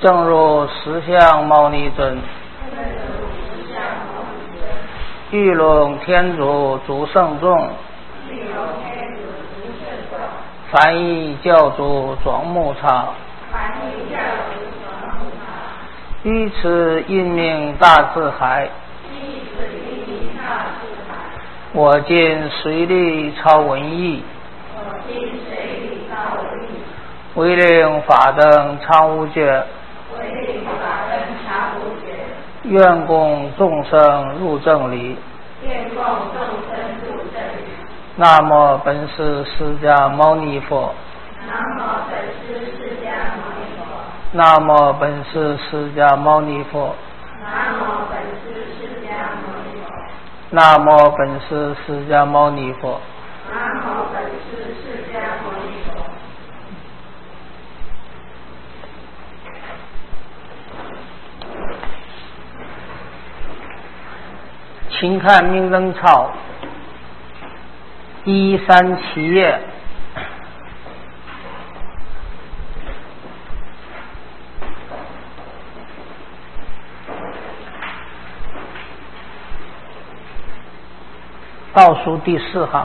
正如实相牟尼尊，玉龙天竺诸圣众，梵译教主庄木草，于此因名大智海，我今随力超文艺，为令法灯常无觉，愿供众生入正理。南无本师释迦牟尼佛。南无本师释迦牟尼佛。南无本师释迦牟尼佛。请看明灯抄137页，倒数第4行。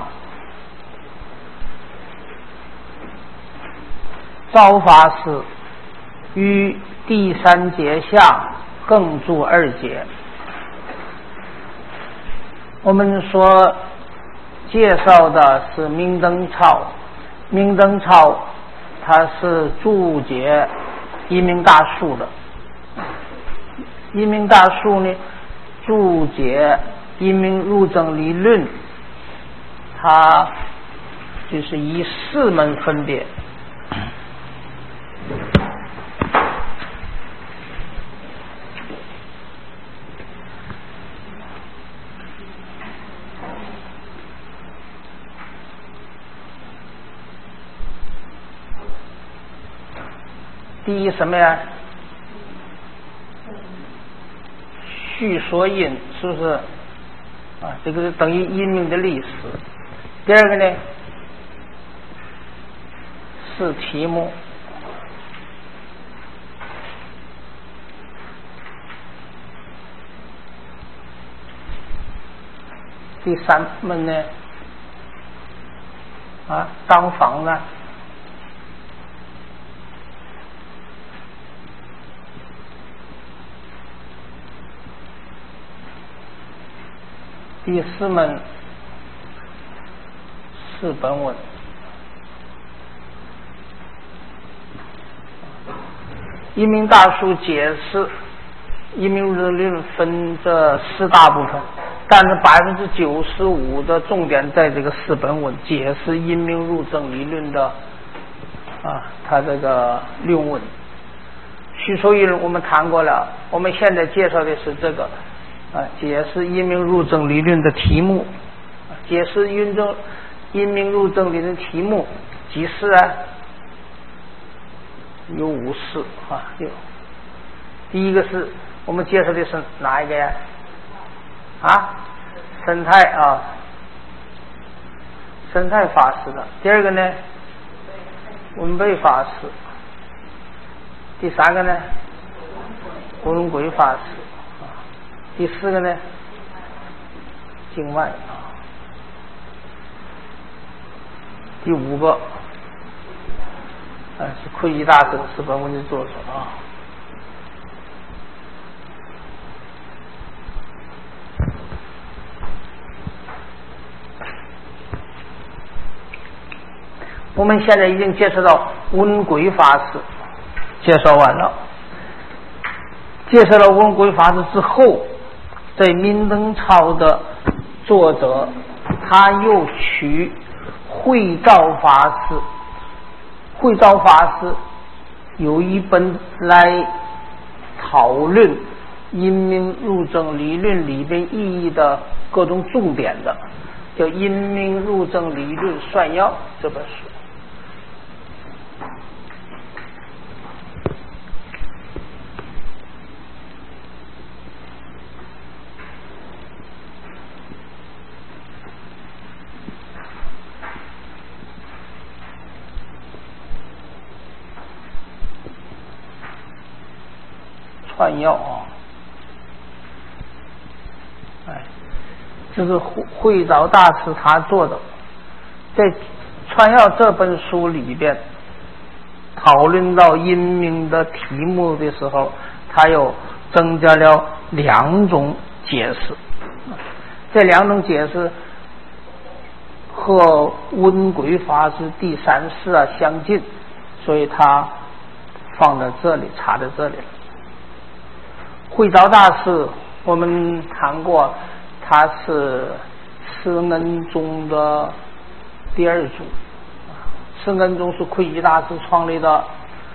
赵法师于第3节下更注2节。我们所介绍的是明灯抄，明灯抄它是注解一明大术的，一明大术呢注解一明入正理论，它就是以4门分别。第一什么呀？序说因，是不是啊？这个等于因明的历史。第二个呢是题目。第3门呢当房呢。第4门是本文。一明大术解释一明入正理论分这4大部分，但是95%的重点在这个4本文解释一明入正理论的它这个论文。序说因我们谈过了，我们现在介绍的是这个解释因明入正理论的题目。解释因明入正理论的题目几式啊？有5式有。第一个是我们介绍的是哪一个呀？生态生态法师的。第二个呢文备法师。第3个呢文轨法师。第4个呢境外。第5个是窥基大师是本文的作者我们现在已经介绍到文轨法师，介绍完了。介绍了文轨法师之后，在明灯抄的作者他又取慧照法师，慧照法师有一本来讨论因明入正理论里边意义的各种重点的，叫《因明入正理论算要》这本书。 串要啊，这是慧昭大师他做的。在《串要》这本书里边，讨论到阴明的题目的时候，他又增加了2种解释。这2种解释和温轨法师第3世相近，所以他放在这里，插在这里了。慧昭大师我们谈过，他是慈恩宗的第2祖，慈恩宗是慧基大师创立的。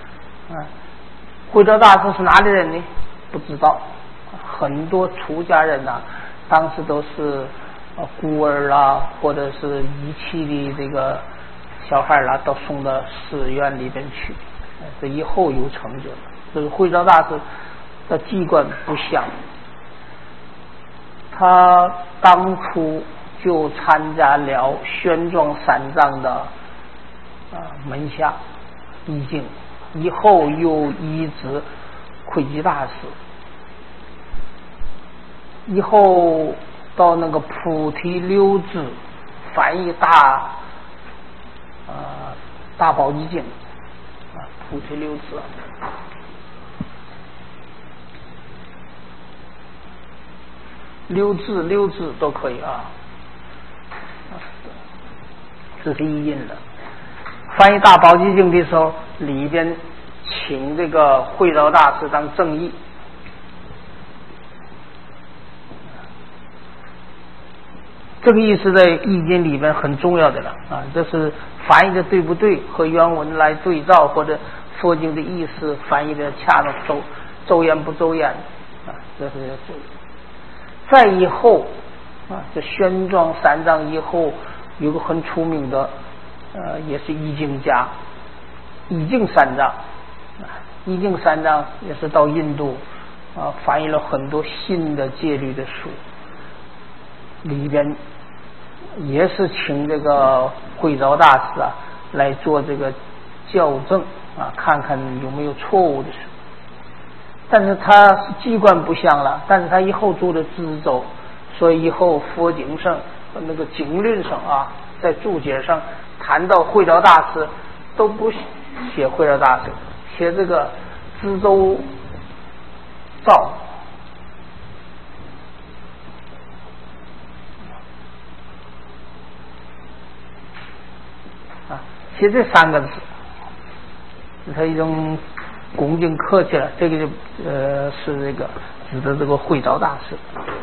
慧昭大师是哪里人呢？不知道。很多出家人当时都是孤儿啦，或者是遗弃的这个小孩啦，都送到寺院里边去，这以后有成就。这个慧昭大师的机关不详，他当初就参加了玄奘三藏的门下义经，以后又依止慧基大师，以后到那个菩提流支翻译大宝积经菩提流支溜字都可以这是译印的。翻译大宝积经的时候，里边请这个慧昭大师当正译。这个意思在易经里边很重要的了这是翻译的对不对，和原文来对照，或者佛经的意思翻译的恰当周延不周延这是注意。再以后这玄奘三藏以后有个很出名的也是易经家，易经三藏。易经三藏也是到印度翻译了很多新的戒律的书，里边也是请这个慧昭大师来做这个校正看看有没有错误的事。但是他是机关不详了，但是他以后做的支奏，所以以后佛经上那个经论上在注解上谈到慧昭大师都不写慧昭大师，写这个支州照写这3个字，它一种恭敬客气了。这个就是这个指的这个慧昭大师。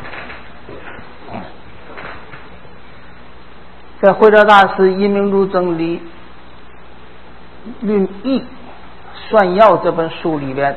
在慧昭大师阴明录整理论义算要这本书里边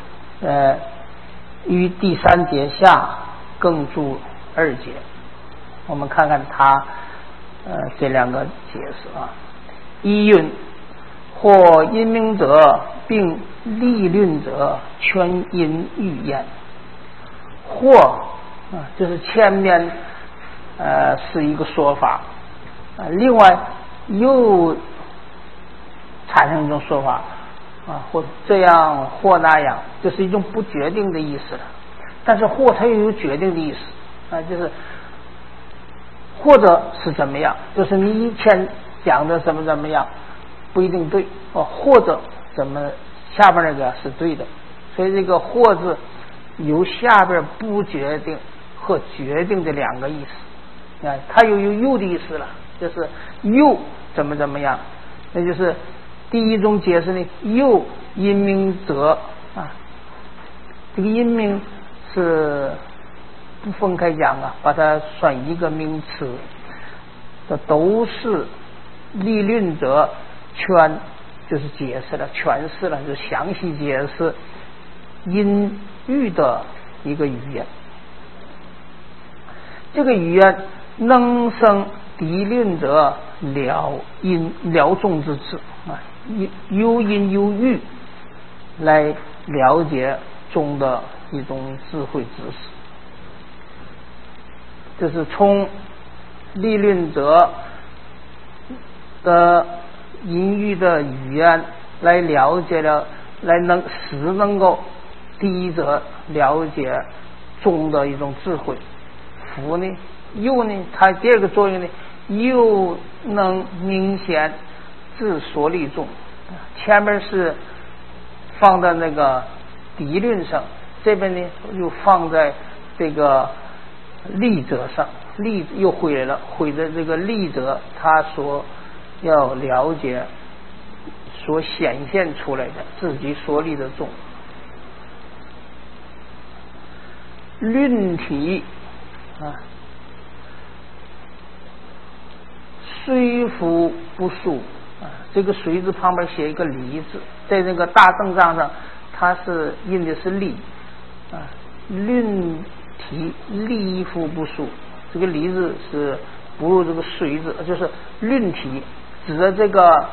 于第3节下更注2节，我们看看他这2个解释一云：或阴明者并立论者全因语言。或就是前面是一个说法另外又产生一种说法或这样或那样，就是一种不决定的意思了。但是或它又有决定的意思就是或者是怎么样，就是你以前讲的怎么样不一定对或者怎么下边那个是对的。所以这个或字有下边不决定和决定的2个意思它又有的意思了，就是又怎么样，那就是第一种解释呢，又阴明者这个阴明是不分开讲把它算一个名词，这都是立论者全就是解释了诠释了，就详细解释阴喻的一个语言。这个语言能生敌论者了众之智有因有喻来了解中的一种智慧知识。这是从立论者的隐喻的语言来了解了，能够第一者了解中的一种智慧，福呢又呢它第二个作用呢又能明显自所立中。前面是放在那个敌论上，这边呢又放在这个利者上，利又回来了，回的这个利者他所要了解所显现出来的自己所立的众。论体虽夫不数这个随字旁边写一个离字，在那个大正藏上它是印的是利论体离夫不数，这个离字是不入这个随字，就是论体指的这个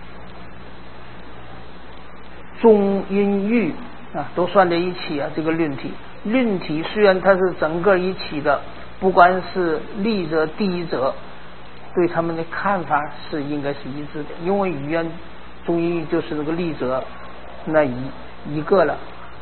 中音韵都算在一起这个论体。论体虽然它是整个一起的，不管是利者第一者对他们的看法是应该是一致的，因为语言中音韵就是那个利者那一个了，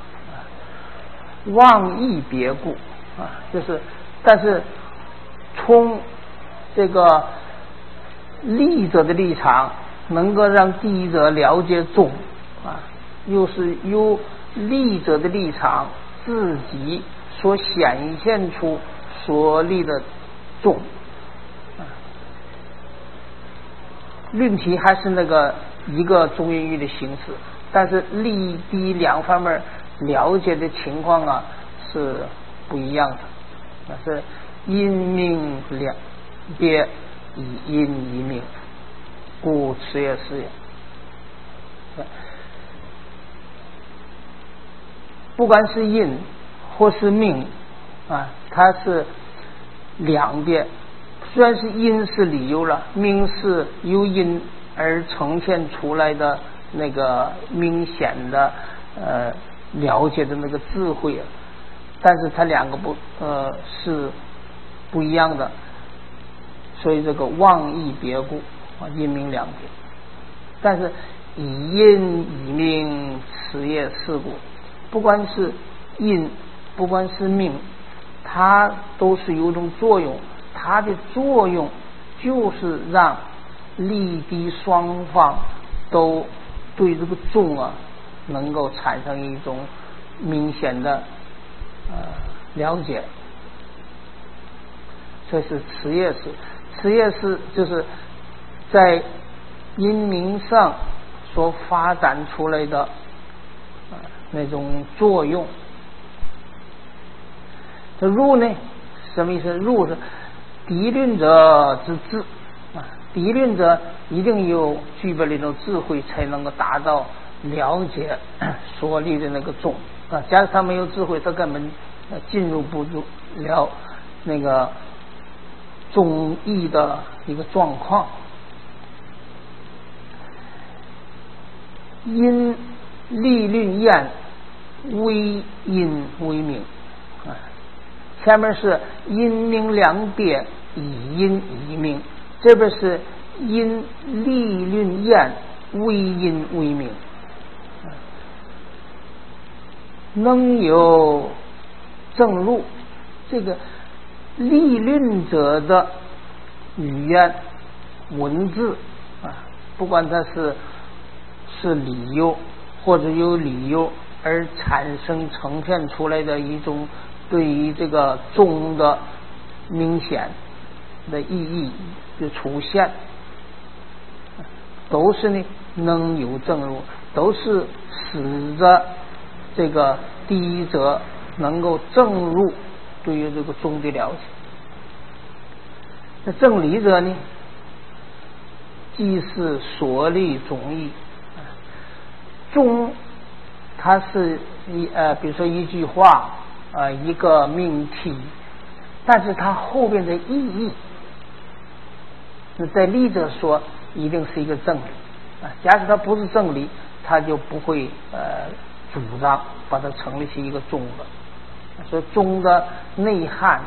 望义别故就是但是从这个利者的立场能够让第一者了解众又是由利者的立场自己所显现出所立的众论题还是那个一个中音韵的形式，但是利低两方面了解的情况是不一样的，是因命两别，以因一命，故此也是也。不管是因或是命它是两边，虽然是因是理由了，命是由因而呈现出来的那个明显的了解的那个智慧但是它两个是不一样的，所以这个望义别故因命两别，但是以因以命，此业事故。不管是因不管是命，它都是有种作用，它的作用就是让利弊双方都对这个众能够产生一种明显的了解。这是此业事，此业事就是在因明上所发展出来的那种作用。这入呢什么意思？入是敌论者之智敌论者一定有具备那种智慧，才能够达到了解所立的那个众假如他没有智慧，他根本进入不了那个众义的一个状况。因利论验，为因为命前面是因命两别，以因以命，这边是因利论验，为因为命，能有正入。这个立论者的语言文字不管它是理由或者有理由而产生呈现出来的一种对于这个众的明显的意义的出现，都是呢能有正入，都是使得这个第一者能够正入对于这个众的了解。那正理者呢，即是所立众义。众它是比如说一句话一个命题，但是它后边的意义在理者说一定是一个正理假使它不是正理，它就不会主张把它成立是一个众的。所以众的内涵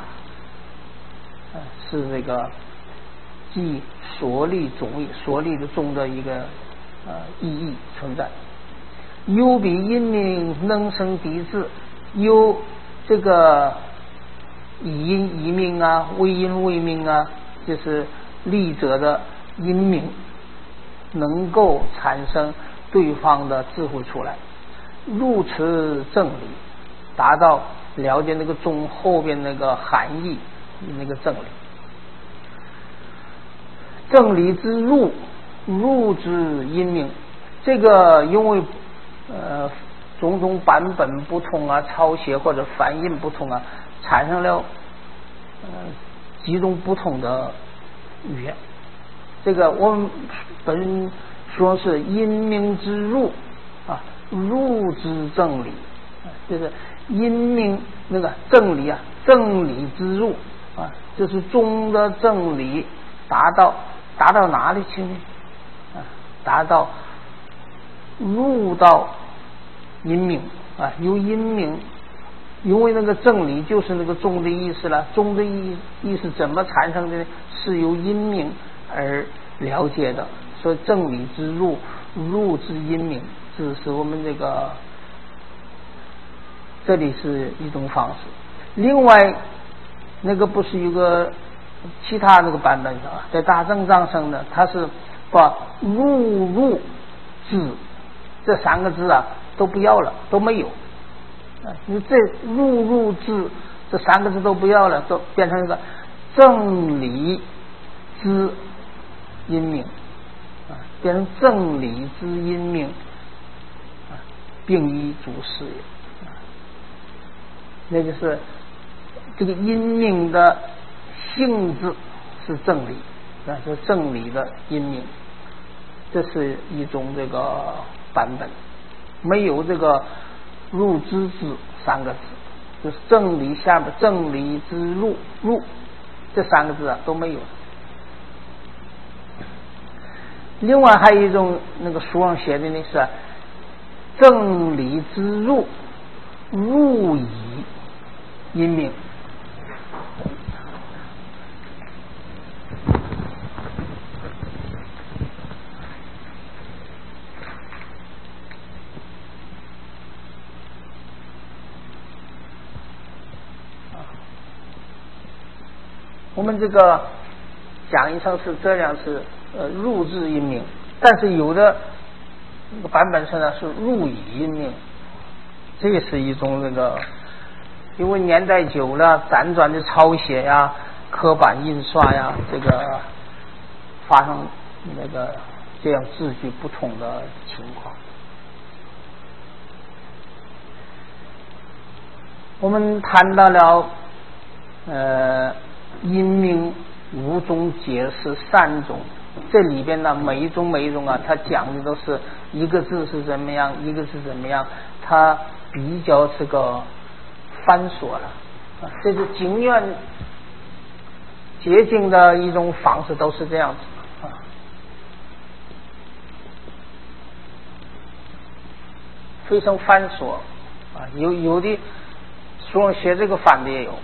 是这个即所立众义，所立的众的一个意义存在。 有比阴明能生敌字，有这个以阴以命啊，为阴为命啊，就是立者的阴明能够产生对方的智慧出来，入持正理，达到了解那个中后边那个含义，那个正理。正理之入，入之阴明，这个因为种种版本不同啊，抄写或者翻译不同啊，产生了几种不同的语言。这个我们本说是阴明之入啊，入之正理，就是阴明那个正理啊，正理之入啊，就是中的正理达到哪里去呢？达到入到阴明啊，由阴明，因为那个正理就是那个中的意思了，中的意思怎么产生的呢？是由阴明而了解的，所以正理之入，入之阴明，这是我们这里是一种方式。另外那个不是有个其他那个版本上，在大正藏上呢，它是把入之这三个字啊都不要了，都没有。你这入之这三个字都不要了，都变成一个正理之阴明啊，变成正理之阴明啊，并依诸事也。那就是这个阴明的性质是正理，那是正理的阴明，这是一种这个版本，没有这个入之之三个字，就是正理下面正理之入这三个字啊都没有。另外还有一种那个书上写的呢是正理之入以阴明。我们这个讲义上是这样，是入之阴明，但是有的那个版本上呢是入以阴明，这也是一种那个，因为年代久了，辗转的抄写呀、刻板印刷呀，这个发生那个这样字句不同的情况。我们谈到了阴明五种解释三种，这里边呢每一种啊，它讲的都是一个字是怎么样，一个是怎么样，它比较这个繁琐了这是经验捷径的一种方式，都是这样子非常繁琐有的说写这个反的也有，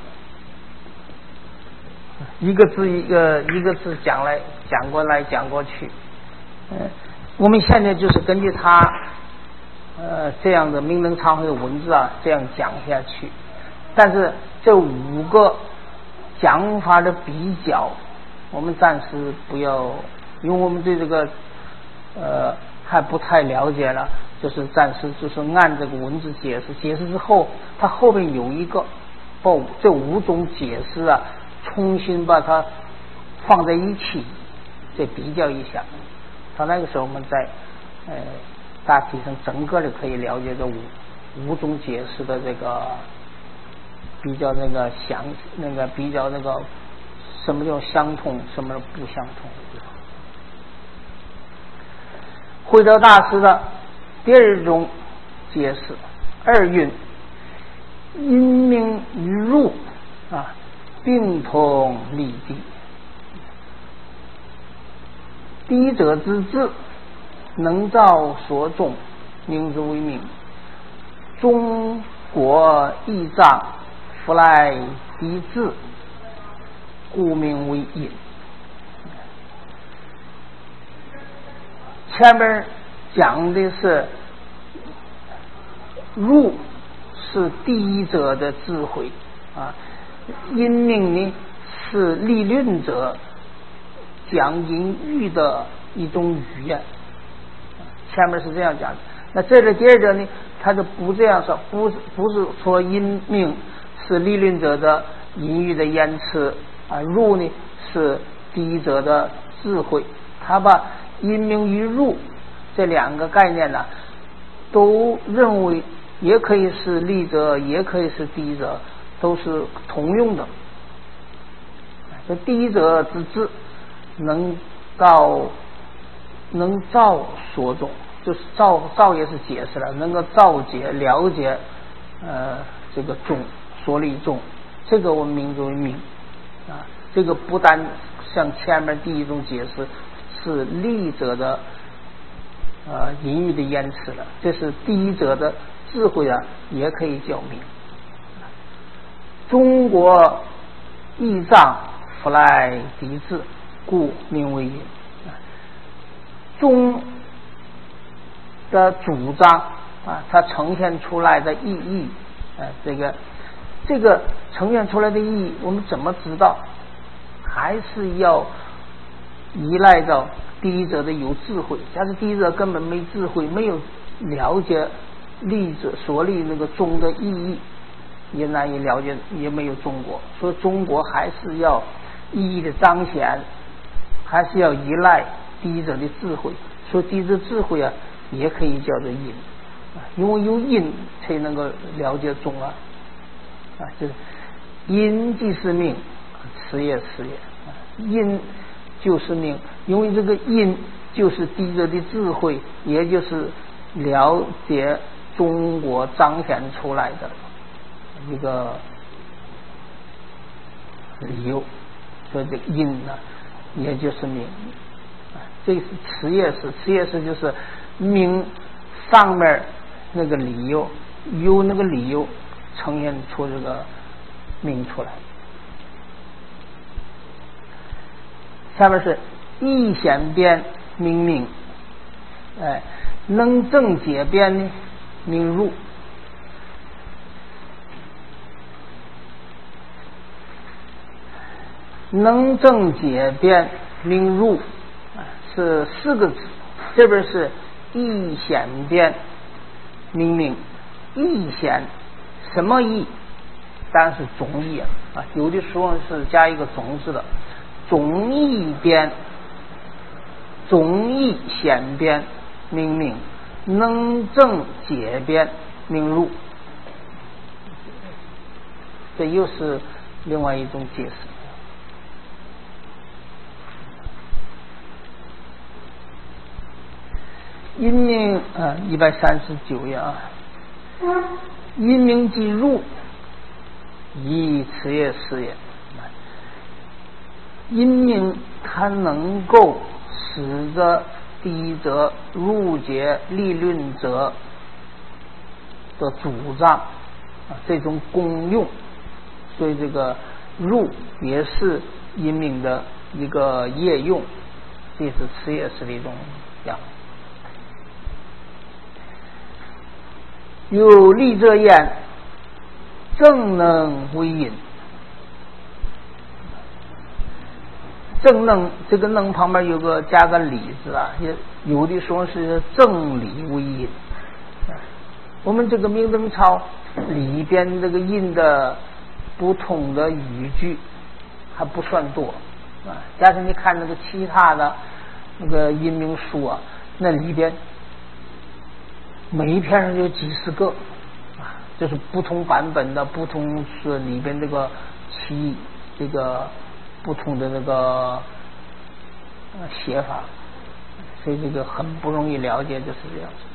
一个字一个字讲过来讲过去。我们现在就是根据他这样的明能忏悔的文字啊，这样讲下去。但是这五个讲法的比较，我们暂时不要，因为我们对这个还不太了解了，就是暂时就是按这个文字解释之后，它后面有一个这五种解释啊，重新把它放在一起再比较一下，到那个时候我们再大体上整个的可以了解这五种解释的这个比较比较什么叫相同，什么不相同的地方。慧德大师的第二种解释，二韵阴明与入并同立地。第一者之智，能照所中，名之为明。中国义藏，弗来敌智，故名为阴。前面讲的是入是第一者的智慧啊，因命呢是理论者讲隐喻的一种语言，前面是这样讲的。那这个第二者呢，他就不这样说，不是说因命是理论者的隐喻的言辞啊，入呢是第一者的智慧。他把因命与入这两个概念呢，都认为也可以是理者，也可以是第一者，都是通用的。这第一者之智能造所种，就是造也是解释了，能够造解了解这个种所理种，这个我们名作为明啊。这个不但像前面第一种解释是理者的隐喻的言辞了，这是第一者的智慧啊，也可以叫明。中国义藏弗赖敌智，故名为隐。中的主张啊，它呈现出来的意义这个呈现出来的意义，我们怎么知道？还是要依赖到第一者的有智慧。假设第一者根本没智慧，没有了解理者所立那个中的意义，也难以了解，也没有中国。所以中国还是要意义的彰显，还是要依赖第一者的智慧。所以第一者智慧啊，也可以叫做因，因为有因才能够了解中啊。就是因即是命，此也是也。因就是命，因为这个因就是第一者的智慧，也就是了解中国彰显出来的一个理由。所以这个因呢，也就是命。这是此也是，此也是就是命上面那个理由，由那个理由呈现出这个命出来。下面是义显变明命，能正解变呢明入。能正解变明入是4个字，这边是义显变明命。义显什么义？当然是总义啊，有的时候是加一个总字的。总义变，总义显变明命，能正解变明入。这又是另外一种解释。因命139页啊，因命即入，以此也是也。因命它能够使得第一者入解理论者的主张这种功用，所以这个入也是因命的一个业用，这是此也是的一种讲。有理者言，正能为因。正能这个能旁边有个加个理字啊，也有的说是正理为因。我们这个明灯抄里边这个因的不同的语句还不算多啊。假设你看那个其他的那个因明书啊，那里边每一篇上有几十个啊，就是不同版本的不同是里边这个这个不同的那个写法，所以这个很不容易了解，就是这样子。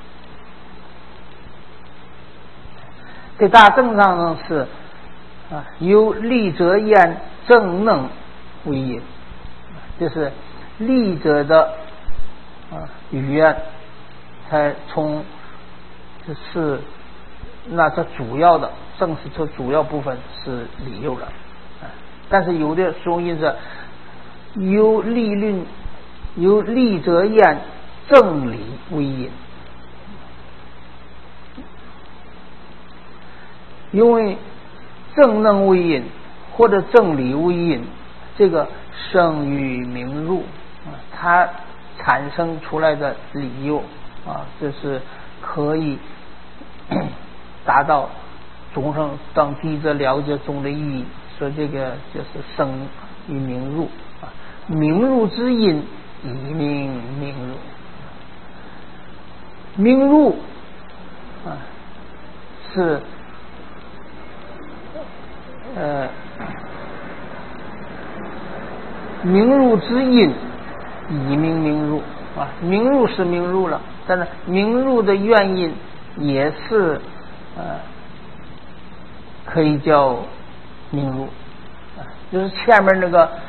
在大正上呢是由理者言正能为因，就是理者的语言才从是那这主要的正是这主要部分是理由了。但是有的时候因是由理者言正理为因， 因为正能为因或者正理为因，这个生于名入它产生出来的理由这是可以达到众生当机者了解中的意义，说这个就是生于名入名入之因以名名入。名入是名入之因以名名入名入是名入了，但是名入的原因也是可以叫名入就是前面那个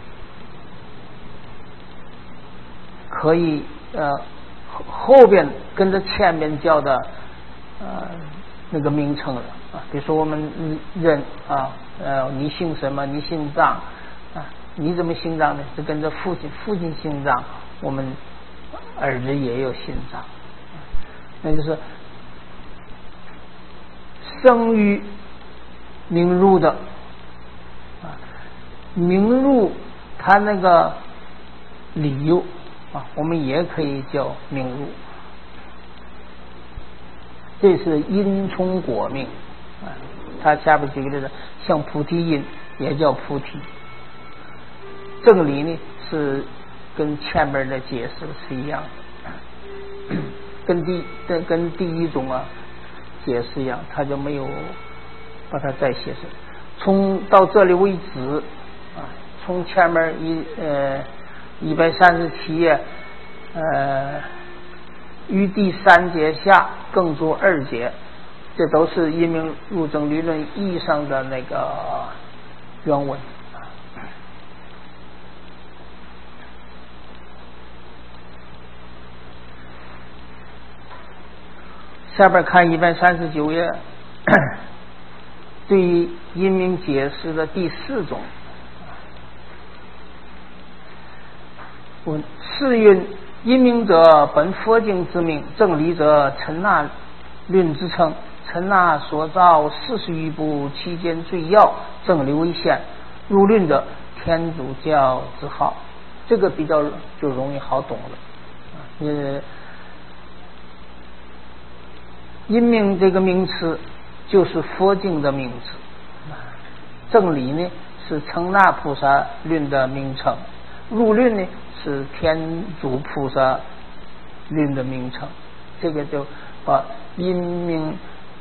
可以后边跟着前面叫的那个名称了比如说我们人你姓什么？你姓张你怎么姓张呢？是跟着父亲姓张，我们儿子也有姓张那就是生于名入的名入它那个理由我们也可以叫名入，这是因冲果命它下边举个例子，像菩提因也叫菩提。正理呢是跟前面的解释是一样的，跟第一种解释一样，它就没有把它再写成。到这里为止从前面137页于第3节下更注2节，这都是因名入证理论意义上的那个原文。下边看139页对于因名解释的第4种。是云因名者本佛经之名，正理者陈那论之称，陈那所造40余部，其间最要，正理为先，入论者天主教之号。这个比较就容易好懂了因名这个名词就是佛经的名词，正理呢是称那菩萨论的名称，入论呢是天主菩萨论的名称。这个就把因名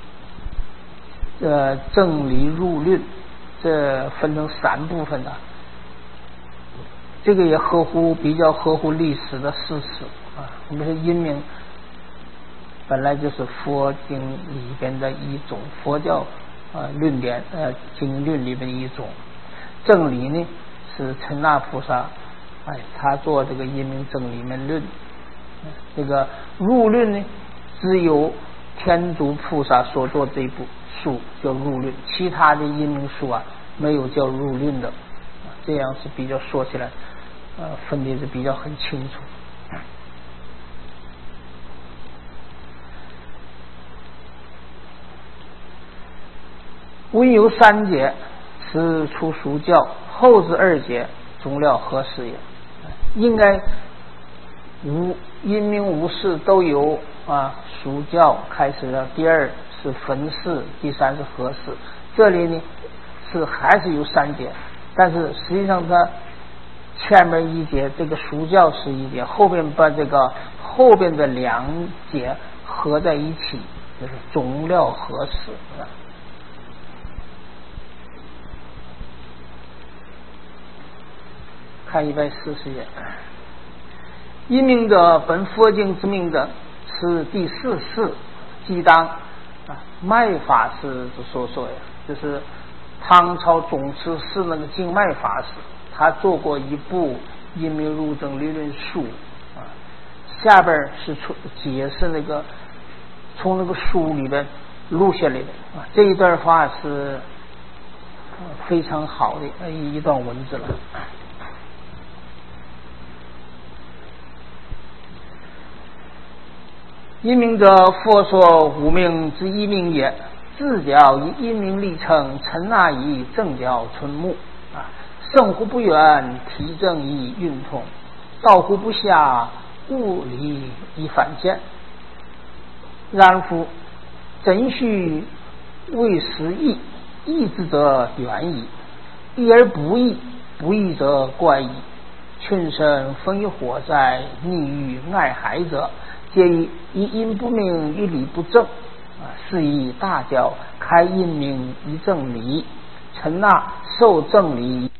正理入论这分成3部分的，这个也比较合乎历史的事实我们说因名本来就是佛经里边的一种，佛教论点经论里边的一种。正理呢是陈那菩萨他做这个因名正理门论。这个入论呢只有天主菩萨所做这一部书叫入论，其他的因名书没有叫入论的，这样是比较说起来分别是比较很清楚。文有3节是出俗教，后至2节总了何事也。应该因名无事都有俗教开始了，第2是分事，第3是合事。这里呢还是有3节，但是实际上它前面1节这个俗教是1节，后边把这个后边的2节合在一起，就是总了合事看140页，因名者本佛经之名者，是第4世，即当麦法师之所说呀，就是唐朝宗慈寺那个净麦法师，他做过一部因名入证理论书下边是解释那个从那个书里边录下来的这一段话是非常好的一段文字了。因名者佛说无名之一名也， 自教以阴明立成，陈纳以正教春木圣乎不远，体正以运通，道乎不下，物理以反见。然夫真虚为实义，义之则远矣；义而不义，不义则怪矣。群生分以火灾，溺于爱害者，皆以因不明，以理不正。是以大教开因明以正理，陈纳受正理。